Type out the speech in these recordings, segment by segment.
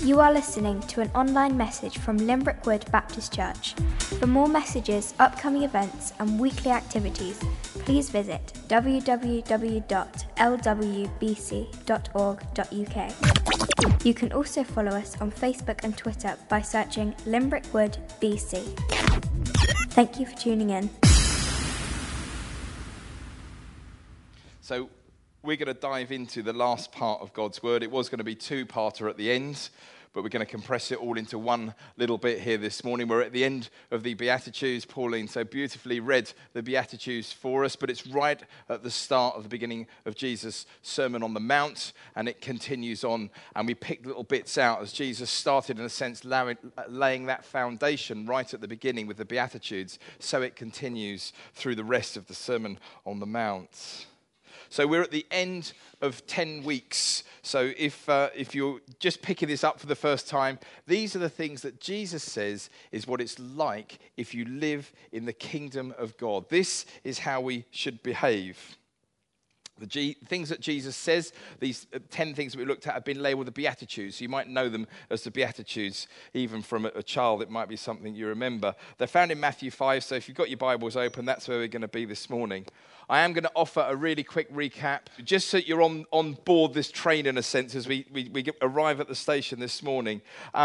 You are listening to an online message from Limbrick Wood Baptist Church. For more messages, upcoming events and weekly activities, please visit www.lwbc.org.uk. You can also follow us on Facebook and Twitter by searching Limbrick Wood BC. Thank you for tuning in. So we're going to dive into the last part of God's Word. It was going to be two-parter at the end, but we're going to compress it all into one little bit here this morning. We're at the end of the Beatitudes. Pauline so beautifully read the Beatitudes for us, but it's right at the start of the beginning of Jesus' Sermon on the Mount, and it continues on, and we picked little bits out as Jesus started, in a sense, laying that foundation right at the beginning with the Beatitudes, so it continues through the rest of the Sermon on the Mount. So we're at the end of 10 weeks. So if you're just picking this up for the first time, these are the things that Jesus says is what it's like if you live in the kingdom of God. This is how we should behave. The things that Jesus says, these 10 things that we looked at, have been labeled the Beatitudes. So you might know them as the Beatitudes. Even from a child, it might be something you remember. They're found in Matthew 5, so if you've got your Bibles open, that's where we're going to be this morning. I am going to offer a really quick recap, just so you're on board this train, in a sense, as we arrive at the station this morning.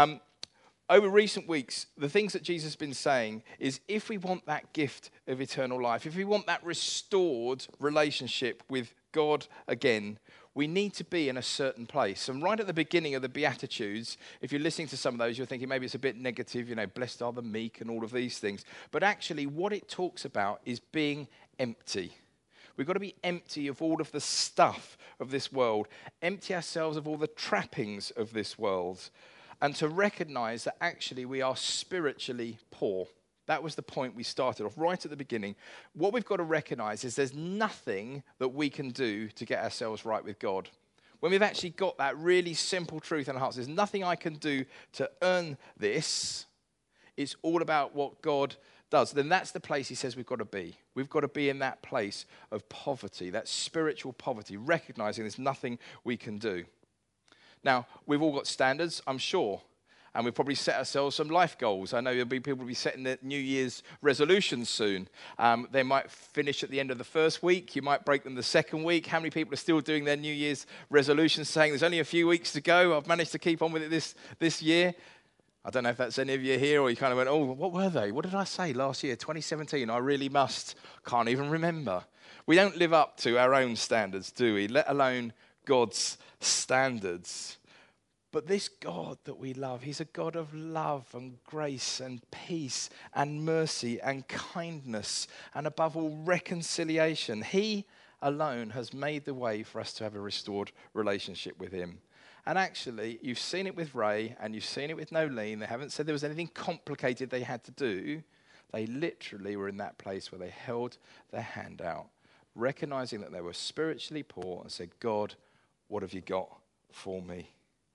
Over recent weeks, the things that Jesus has been saying is, if we want that gift of eternal life, if we want that restored relationship with God again, we need to be in a certain place. And right at the beginning of the Beatitudes, if you're listening to some of those, you're thinking maybe it's a bit negative, blessed are the meek and all of these things. But actually, what it talks about is being empty. We've got to be empty of all of the stuff of this world, empty ourselves of all the trappings of this world, and to recognize that actually we are spiritually poor. That was the point we started off right at the beginning. What we've got to recognize is there's nothing that we can do to get ourselves right with God. When we've actually got that really simple truth in our hearts, there's nothing I can do to earn this. It's all about what God does. Then that's the place he says we've got to be. We've got to be in that place of poverty, that spiritual poverty, recognizing there's nothing we can do. Now, we've all got standards, I'm sure, and we've probably set ourselves some life goals. I know there'll be people will be setting their New Year's resolutions soon. They might finish at the end of the first week. You might break them the second week. How many people are still doing their New Year's resolutions, saying there's only a few weeks to go? I've managed to keep on with it this year. I don't know if that's any of you here, or you kind of went, oh, what were they? What did I say last year, 2017? I really must. Can't even remember. We don't live up to our own standards, do we? Let alone God's standards. But this God that we love, he's a God of love and grace and peace and mercy and kindness and above all reconciliation. He alone has made the way for us to have a restored relationship with him. And actually, you've seen it with Ray and you've seen it with Nolene. They haven't said there was anything complicated they had to do. They literally were in that place where they held their hand out, recognizing that they were spiritually poor, and said, God, what have you got for me?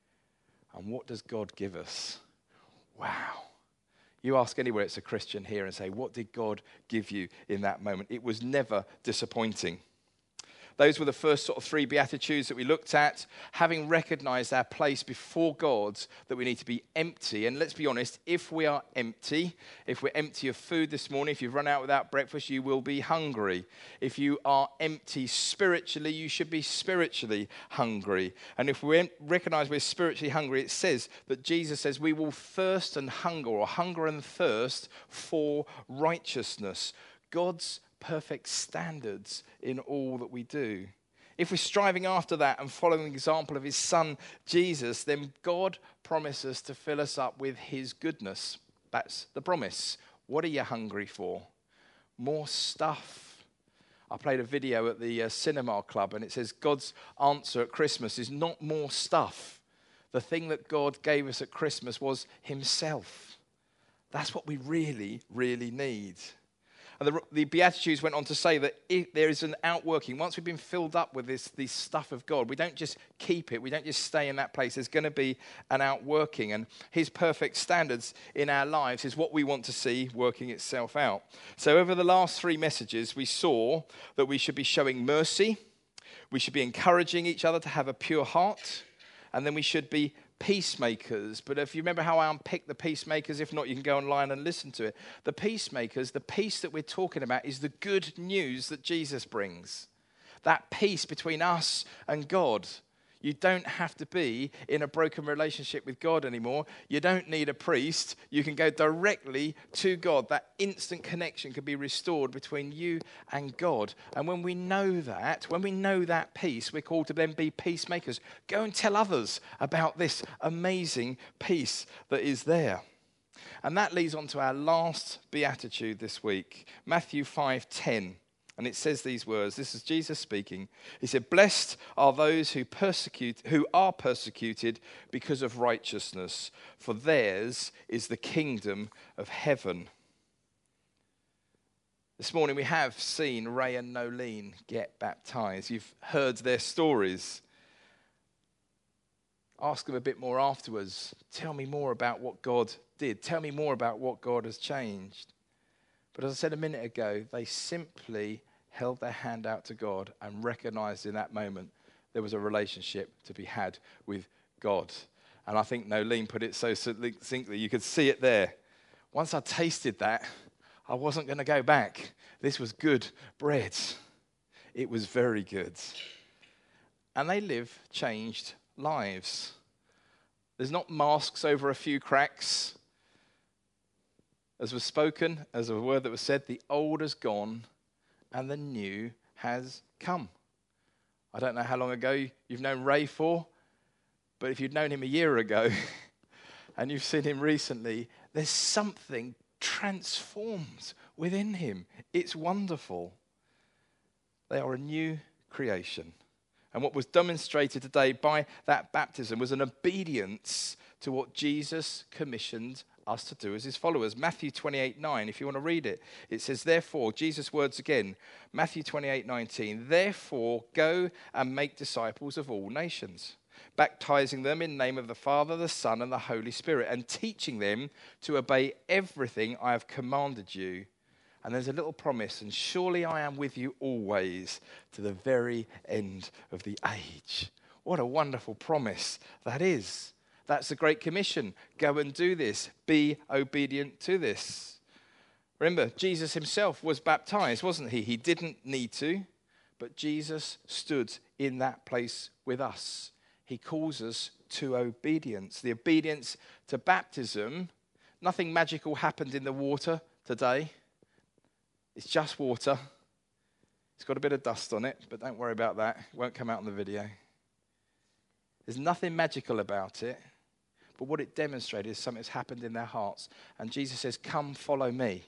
And what does God give us? Wow. You ask anywhere it's a Christian here and say, what did God give you in that moment? It was never disappointing. Those were the first sort of three Beatitudes that we looked at, having recognized our place before God, that we need to be empty. And let's be honest, if we are empty, if we're empty of food this morning, if you've run out without breakfast, you will be hungry. If you are empty spiritually, you should be spiritually hungry. And if we recognize we're spiritually hungry, it says that Jesus says we will thirst and hunger, or hunger and thirst for righteousness. God's perfect standards in all that we do. If we're striving after that and following the example of his son Jesus, then God promises to fill us up with his goodness. That's the promise. What are you hungry for? More stuff. I played a video at the cinema club, and it says God's answer at Christmas is not more stuff. The thing that God gave us at Christmas was himself. That's what we really, really need. And the Beatitudes went on to say that if there is an outworking. Once we've been filled up with this stuff of God, we don't just keep it. We don't just stay in that place. There's going to be an outworking. And his perfect standards in our lives is what we want to see working itself out. So over the last three messages, we saw that we should be showing mercy. We should be encouraging each other to have a pure heart. And then we should be peacemakers. But if you remember how I unpicked the peacemakers, if not, you can go online and listen to it. The peacemakers, the peace that we're talking about is the good news that Jesus brings. That peace between us and God. You don't have to be in a broken relationship with God anymore. You don't need a priest. You can go directly to God. That instant connection can be restored between you and God. And when we know that peace, we're called to then be peacemakers. Go and tell others about this amazing peace that is there. And that leads on to our last beatitude this week, Matthew 5:10. And it says these words. This is Jesus speaking. He said, "Blessed are those who are persecuted because of righteousness, for theirs is the kingdom of heaven." This morning we have seen Ray and Nolene get baptized. You've heard their stories. Ask them a bit more afterwards. Tell me more about what God did. Tell me more about what God has changed. But as I said a minute ago, they simply held their hand out to God and recognized in that moment there was a relationship to be had with God. And I think Nolene put it so succinctly, you could see it there. Once I tasted that, I wasn't going to go back. This was good bread. It was very good. And they live changed lives. There's not masks over a few cracks. As was spoken, as a word that was said, the old has gone and the new has come. I don't know how long ago you've known Ray for, but if you'd known him a year ago and you've seen him recently, there's something transformed within him. It's wonderful. They are a new creation. And what was demonstrated today by that baptism was an obedience to what Jesus commissioned us to do as his followers. Matthew 28:9, if you want to read it, it says, therefore, Jesus' words again, Matthew 28:19, therefore go and make disciples of all nations, baptizing them in the name of the Father, the Son, and the Holy Spirit, and teaching them to obey everything I have commanded you. And there's a little promise, and surely I am with you always to the very end of the age. What a wonderful promise that is. That's the Great Commission. Go and do this. Be obedient to this. Remember, Jesus himself was baptized, wasn't he? He didn't need to, but Jesus stood in that place with us. He calls us to obedience. The obedience to baptism. Nothing magical happened in the water today. It's just water. It's got a bit of dust on it, but don't worry about that. It won't come out on the video. There's nothing magical about it, but what it demonstrated is something that's happened in their hearts. And Jesus says, come follow me.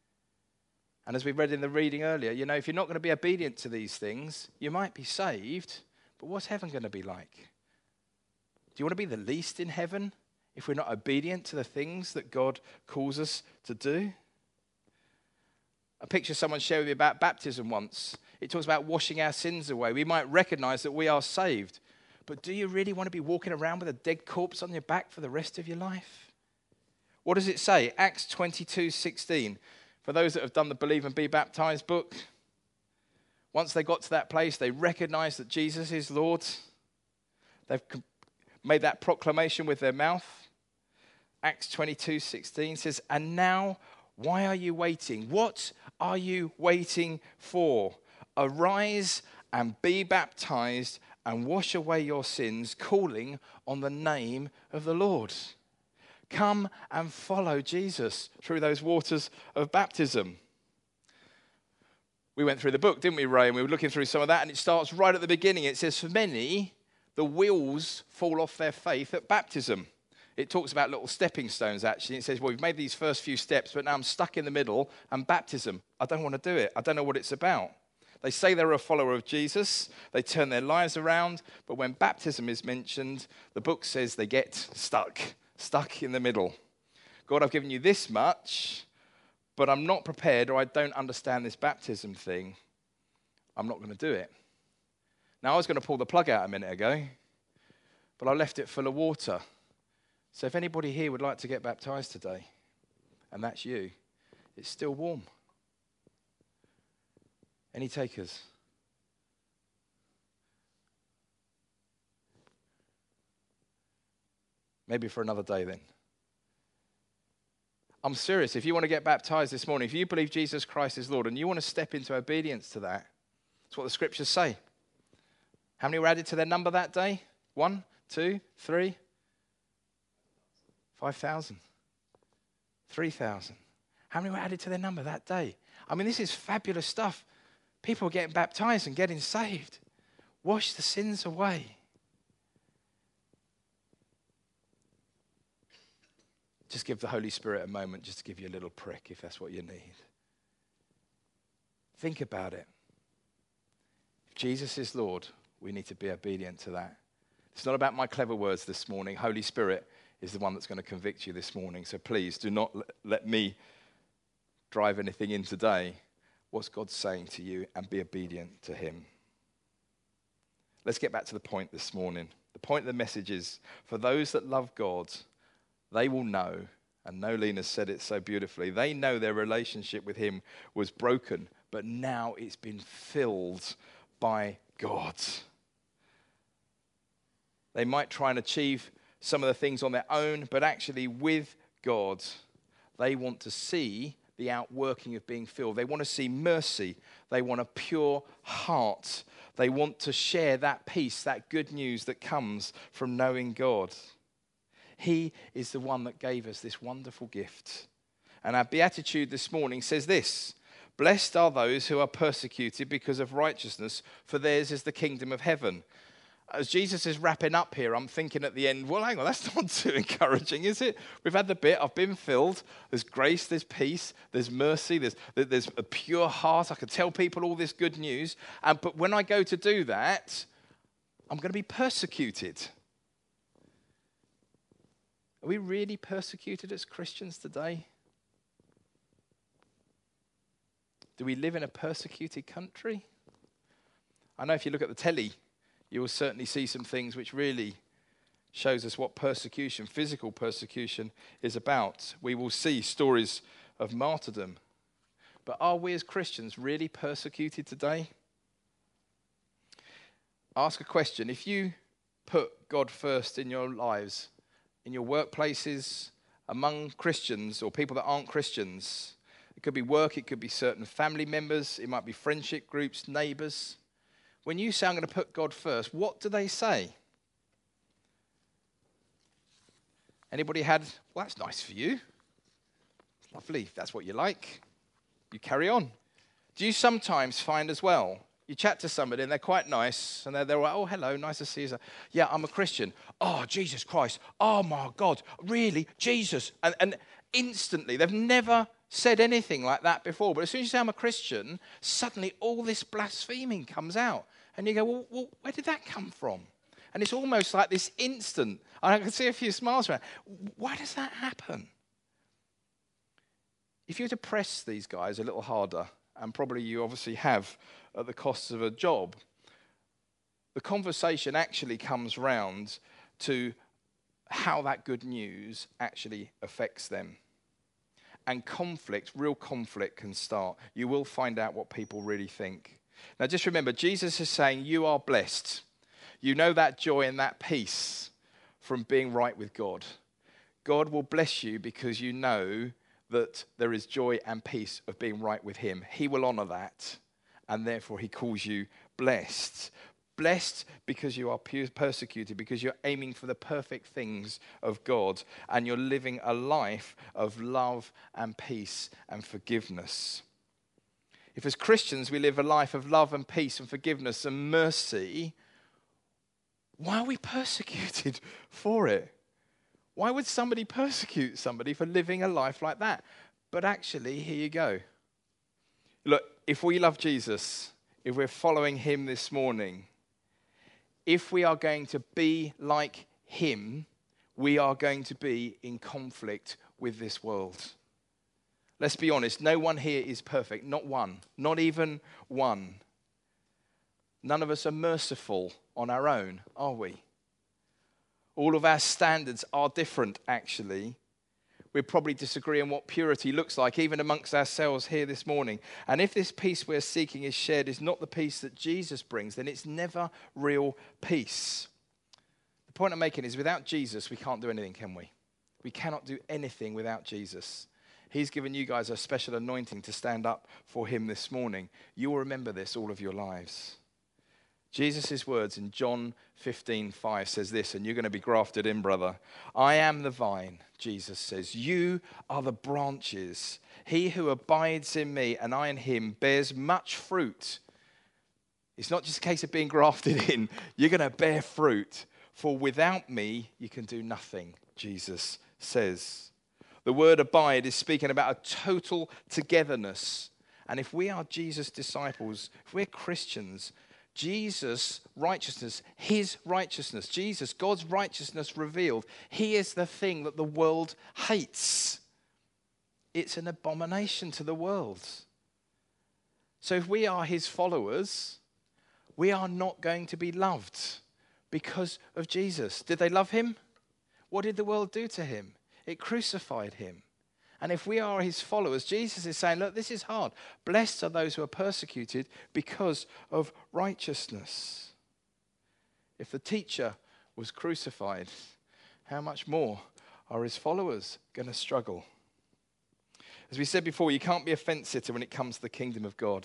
And as we read in the reading earlier, you know, if you're not going to be obedient to these things, you might be saved, but what's heaven going to be like? Do you want to be the least in heaven if we're not obedient to the things that God calls us to do? A picture someone shared with me about baptism once. It talks about washing our sins away. We might recognize that we are saved, but do you really want to be walking around with a dead corpse on your back for the rest of your life? What does it say? Acts 22:16. For those that have done the Believe and Be Baptized book, once they got to that place, they recognized that Jesus is Lord. They've made that proclamation with their mouth. Acts 22:16 says, and now, why are you waiting? What are you waiting for? Arise and be baptized and wash away your sins, calling on the name of the Lord. Come and follow Jesus through those waters of baptism. We went through the book, didn't we, Ray? And we were looking through some of that, and it starts right at the beginning. It says, for many, the wheels fall off their faith at baptism. It talks about little stepping stones, actually. It says, well, we've made these first few steps, but now I'm stuck in the middle, and baptism. I don't want to do it. I don't know what it's about. They say they're a follower of Jesus. They turn their lives around. But when baptism is mentioned, the book says they get stuck in the middle. God, I've given you this much, but I'm not prepared, or I don't understand this baptism thing. I'm not going to do it. Now, I was going to pull the plug out a minute ago, but I left it full of water. So if anybody here would like to get baptized today, and that's you, it's still warm. Any takers? Maybe for another day then. I'm serious. If you want to get baptized this morning, if you believe Jesus Christ is Lord and you want to step into obedience to that, that's what the scriptures say. How many were added to their number that day? 1, 2, 3, 5,000, 3,000. How many were added to their number that day? I mean, this is fabulous stuff. People are getting baptized and getting saved. Wash the sins away. Just give the Holy Spirit a moment just to give you a little prick if that's what you need. Think about it. If Jesus is Lord, we need to be obedient to that. It's not about my clever words this morning. Holy Spirit is the one that's going to convict you this morning. So please do not let me drive anything in today. What's God saying to you, and be obedient to him. Let's get back to the point this morning. The point of the message is, for those that love God, they will know, and Nolene has said it so beautifully, they know their relationship with him was broken, but now it's been filled by God. They might try and achieve some of the things on their own, but actually with God, they want to see the outworking of being filled. They want to see mercy. They want a pure heart. They want to share that peace, that good news that comes from knowing God. He is the one that gave us this wonderful gift. And our beatitude this morning says this: blessed are those who are persecuted because of righteousness, for theirs is the kingdom of heaven. As Jesus is wrapping up here, I'm thinking at the end, well, hang on, that's not too encouraging, is it? We've had the bit, I've been filled. There's grace, there's peace, there's mercy, there's a pure heart. I can tell people all this good news. But when I go to do that, I'm going to be persecuted. Are we really persecuted as Christians today? Do we live in a persecuted country? I know if you look at the telly, you will certainly see some things which really shows us what persecution, physical persecution, is about. We will see stories of martyrdom. But are we as Christians really persecuted today? Ask a question. If you put God first in your lives, in your workplaces, among Christians or people that aren't Christians, it could be work, it could be certain family members, it might be friendship groups, neighbours. When you say, I'm going to put God first, what do they say? Anybody had, well, that's nice for you. It's lovely, if that's what you like. You carry on. Do you sometimes find as well, you chat to somebody and they're quite nice, and they're like, oh, hello, nice to see you. Yeah, I'm a Christian. Oh, Jesus Christ. Oh, my God. Really? Jesus. And instantly, they've never said anything like that before. But as soon as you say I'm a Christian, suddenly all this blaspheming comes out. And you go, well, where did that come from? And it's almost like this instant. And I can see a few smiles around. Why does that happen? If you were to press these guys a little harder, and probably you obviously have at the cost of a job, the conversation actually comes round to how that good news actually affects them. And conflict, real conflict can start. You will find out what people really think. Now just remember, Jesus is saying you are blessed. You know that joy and that peace from being right with God. God will bless you because you know that there is joy and peace of being right with him. He will honor that, and therefore he calls you blessed. Blessed because you are persecuted, because you're aiming for the perfect things of God, and you're living a life of love and peace and forgiveness. If as Christians we live a life of love and peace and forgiveness and mercy, why are we persecuted for it? Why would somebody persecute somebody for living a life like that? But actually, here you go. Look, if we love Jesus, if we're following him this morning, if we are going to be like him, we are going to be in conflict with this world. Let's be honest, no one here is perfect. Not one. Not even one. None of us are merciful on our own, are we? All of our standards are different, actually. We probably disagree on what purity looks like, even amongst ourselves here this morning. And if this peace we're seeking is shared is not the peace that Jesus brings, then it's never real peace. The point I'm making is without Jesus, we can't do anything, can we? We cannot do anything without Jesus. He's given you guys a special anointing to stand up for him this morning. You will remember this all of your lives. Jesus' words in John 15:5 says this, and you're going to be grafted in, brother. I am the vine, Jesus says. You are the branches. He who abides in me and I in him bears much fruit. It's not just a case of being grafted in. You're going to bear fruit. For without me, you can do nothing, Jesus says. The word abide is speaking about a total togetherness. And if we are Jesus' disciples, if we're Christians, Jesus' righteousness, his righteousness, Jesus, God's righteousness revealed, he is the thing that the world hates. It's an abomination to the world. So if we are his followers, we are not going to be loved because of Jesus. Did they love him? What did the world do to him? It crucified him. And if we are his followers, Jesus is saying, look, this is hard. Blessed are those who are persecuted because of righteousness. If the teacher was crucified, how much more are his followers going to struggle? As we said before, you can't be a fence sitter when it comes to the kingdom of God.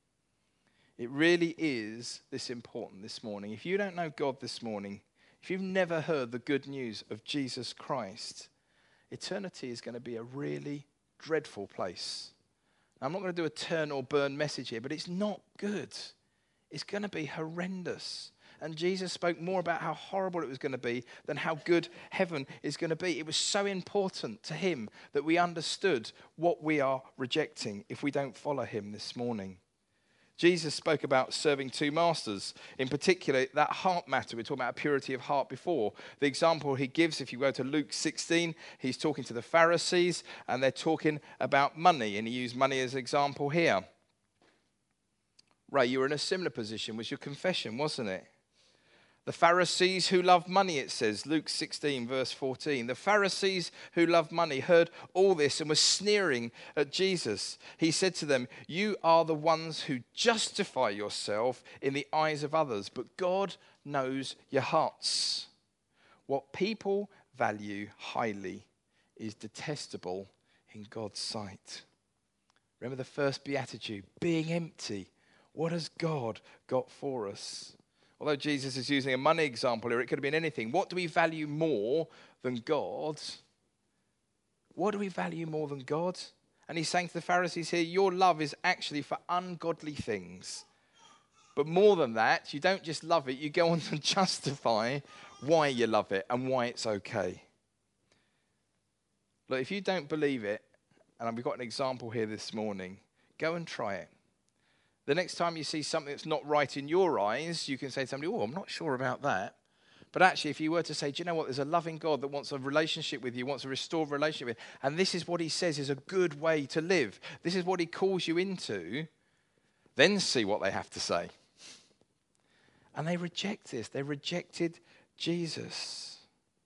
It really is this important this morning. If you don't know God this morning, if you've never heard the good news of Jesus Christ, eternity is going to be a really dreadful place. Now, I'm not going to do a turn or burn message here, but it's not good. It's going to be horrendous. And Jesus spoke more about how horrible it was going to be than how good heaven is going to be. It was so important to him that we understood what we are rejecting if we don't follow him this morning. Jesus spoke about serving two masters. In particular, that heart matter. We were talking about purity of heart before. The example he gives, if you go to Luke 16, he's talking to the Pharisees, and they're talking about money, and he used money as an example here. Ray, you were in a similar position. Was your confession, wasn't it? The Pharisees who love money, it says, Luke 16, verse 14. The Pharisees who love money heard all this and were sneering at Jesus. He said to them, you are the ones who justify yourself in the eyes of others, but God knows your hearts. What people value highly is detestable in God's sight. Remember the first beatitude, being empty. What has God got for us? Although Jesus is using a money example here, it could have been anything. What do we value more than God? What do we value more than God? And he's saying to the Pharisees here, your love is actually for ungodly things. But more than that, you don't just love it, you go on to justify why you love it and why it's okay. Look, if you don't believe it, and we've got an example here this morning, go and try it. The next time you see something that's not right in your eyes, you can say to somebody, oh, I'm not sure about that. But actually, if you were to say, do you know what, there's a loving God that wants a relationship with you, wants a restored relationship with you, and this is what he says is a good way to live. This is what he calls you into. Then see what they have to say. And they reject this. They rejected Jesus.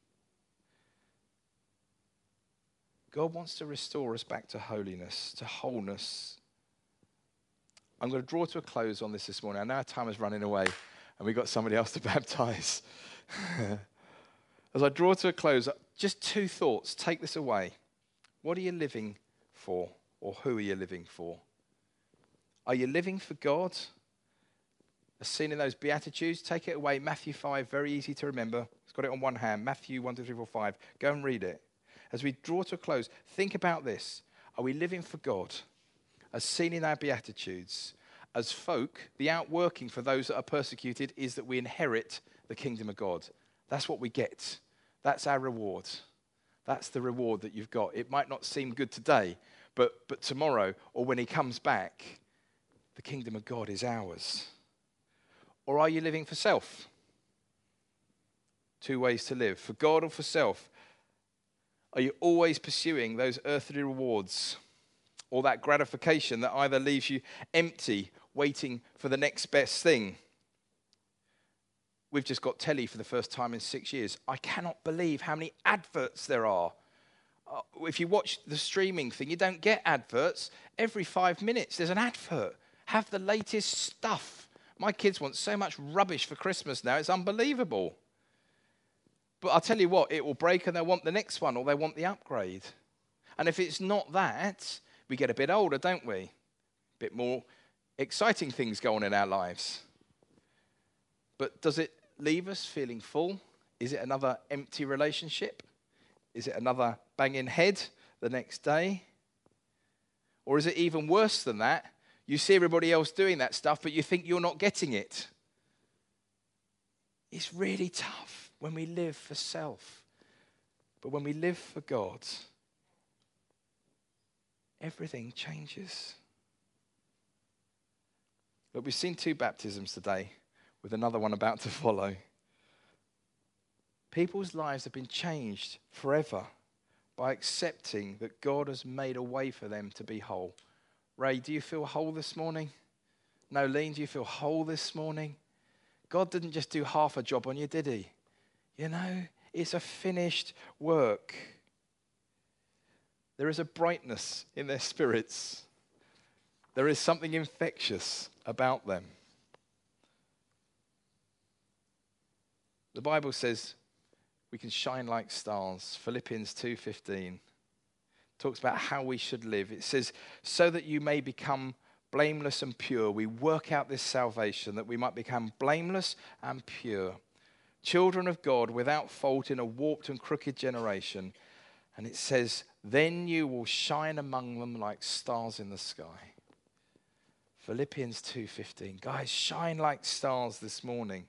God wants to restore us back to holiness, to wholeness. I'm going to draw to a close on this morning. I know our time is running away and we've got somebody else to baptize. As I draw to a close, just two thoughts. Take this away. What are you living for, or who are you living for? Are you living for God? As seen in those Beatitudes, take it away. Matthew 5, very easy to remember. It's got it on one hand. Matthew 1, 2, 3, 4, 5. Go and read it. As we draw to a close, think about this. Are we living for God? As seen in our Beatitudes, as folk, the outworking for those that are persecuted is that we inherit the kingdom of God. That's what we get. That's our reward. That's the reward that you've got. It might not seem good today, but tomorrow or when he comes back, the kingdom of God is ours. Or are you living for self? Two ways to live, for God or for self. Are you always pursuing those earthly rewards? Or that gratification that either leaves you empty, waiting for the next best thing. We've just got telly for the first time in 6 years. I cannot believe how many adverts there are. If you watch the streaming thing, you don't get adverts. Every 5 minutes there's an advert. Have the latest stuff. My kids want so much rubbish for Christmas now, it's unbelievable. But I'll tell you what, it will break and they'll want the next one or they want the upgrade. And if it's not that, we get a bit older, don't we? A bit more exciting things go on in our lives. But does it leave us feeling full? Is it another empty relationship? Is it another banging head the next day? Or is it even worse than that? You see everybody else doing that stuff, but you think you're not getting it. It's really tough when we live for self. But when we live for God, everything changes. Look, we've seen 2 baptisms today, with another one about to follow. People's lives have been changed forever by accepting that God has made a way for them to be whole. Ray, do you feel whole this morning? Nolene, do you feel whole this morning? God didn't just do half a job on you, did he? You know, it's a finished work. There is a brightness in their spirits. There is something infectious about them. The Bible says we can shine like stars. Philippians 2:15 talks about how we should live. It says, so that you may become blameless and pure. We work out this salvation that we might become blameless and pure. Children of God without fault in a warped and crooked generation. And it says, then you will shine among them like stars in the sky. Philippians 2:15. Guys, shine like stars this morning.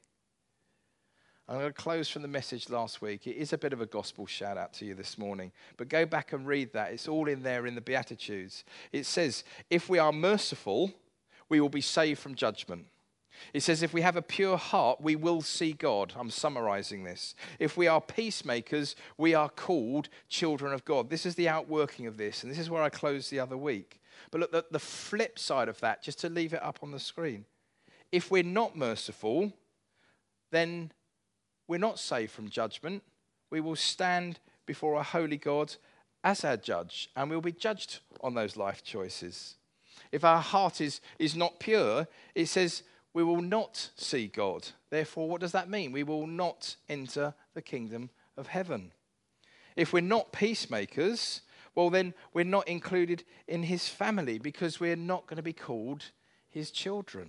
I'm going to close from the message last week. It is a bit of a gospel shout out to you this morning. But go back and read that. It's all in there in the Beatitudes. It says, if we are merciful, we will be saved from judgment. It says, if we have a pure heart, we will see God. I'm summarizing this. If we are peacemakers, we are called children of God. This is the outworking of this. And this is where I closed the other week. But look, the flip side of that, just to leave it up on the screen. If we're not merciful, then we're not saved from judgment. We will stand before a holy God as our judge, and we'll be judged on those life choices. If our heart is not pure, it says we will not see God. Therefore, what does that mean? We will not enter the kingdom of heaven. If we're not peacemakers, well, then we're not included in his family because we're not going to be called his children.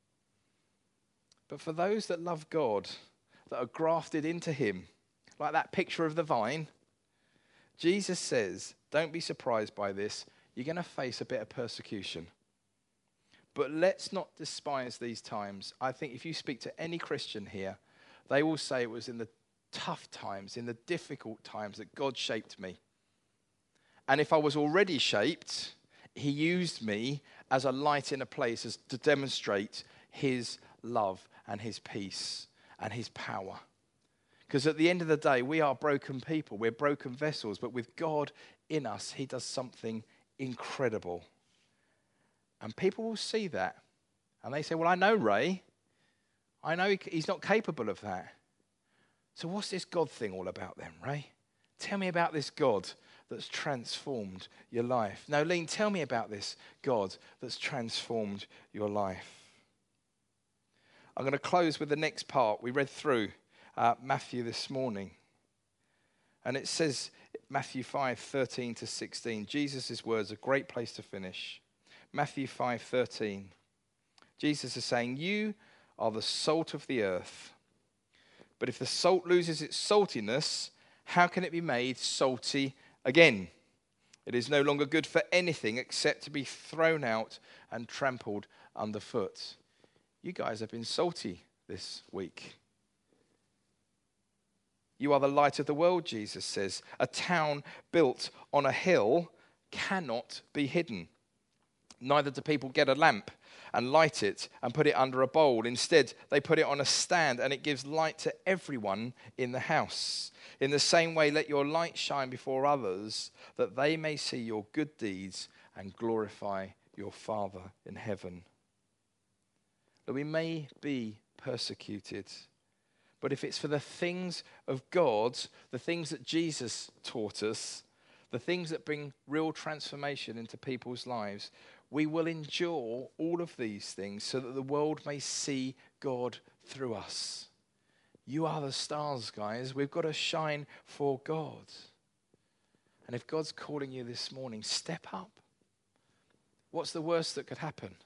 But for those that love God, that are grafted into him, like that picture of the vine, Jesus says, don't be surprised by this, you're going to face a bit of persecution. But let's not despise these times. I think if you speak to any Christian here, they will say it was in the tough times, in the difficult times that God shaped me. And if I was already shaped, he used me as a light in a place to demonstrate his love and his peace and his power. Because at the end of the day, we are broken people. We're broken vessels. But with God in us, he does something incredible. And people will see that. And they say, well, I know Ray. I know he's not capable of that. So what's this God thing all about then, Ray? Tell me about this God that's transformed your life. Nolene, tell me about this God that's transformed your life. I'm going to close with the next part. We read through Matthew this morning. And it says, Matthew 5:13 to 16. Jesus' words, a great place to finish. Matthew 5:13. Jesus is saying, you are the salt of the earth. But if the salt loses its saltiness, how can it be made salty again? It is no longer good for anything except to be thrown out and trampled underfoot. You guys have been salty this week. You are the light of the world, Jesus says. A town built on a hill cannot be hidden. Neither do people get a lamp and light it and put it under a bowl. Instead, they put it on a stand and it gives light to everyone in the house. In the same way, let your light shine before others, that they may see your good deeds and glorify your Father in heaven. That we may be persecuted, but if it's for the things of God, the things that Jesus taught us, the things that bring real transformation into people's lives, we will endure all of these things so that the world may see God through us. You are the stars, guys. We've got to shine for God. And if God's calling you this morning, step up. What's the worst that could happen?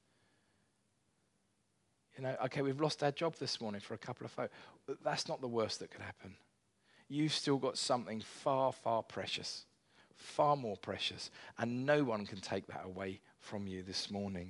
Okay, we've lost our job this morning for a couple of folk. But that's not the worst that could happen. You've still got something far, far precious, far more precious, and no one can take that away from you this morning.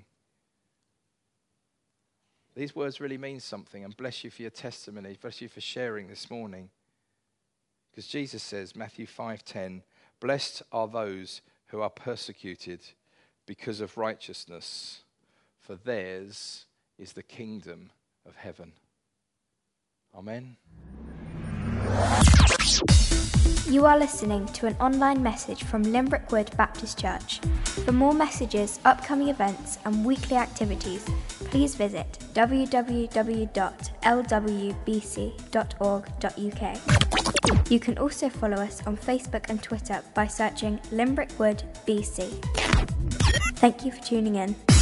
These words really mean something, and bless you for your testimony, bless you for sharing this morning. Because Jesus says, Matthew 5:10, blessed are those who are persecuted because of righteousness, for theirs is the kingdom of heaven. Amen. You are listening to an online message from Limbrick Wood Baptist Church. For more messages, upcoming events and weekly activities, please visit www.lwbc.org.uk. You can also follow us on Facebook and Twitter by searching Limbrick Wood BC. Thank you for tuning in.